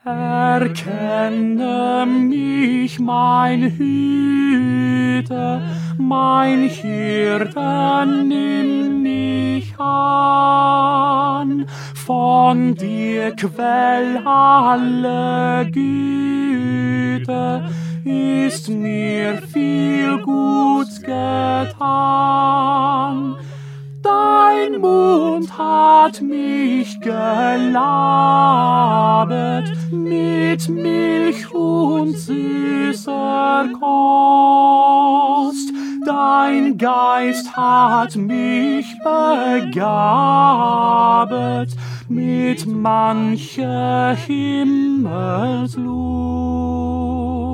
Erkenne mich, mein Hüter, mein Hirte, nimm mich an. Von dir Quell alle Güte, ist mir viel Gutes getan. Dein Mund hat mich gelabet mit Milch und süßer Kost. Dein Geist hat mich begabet mit mancher Himmelslust.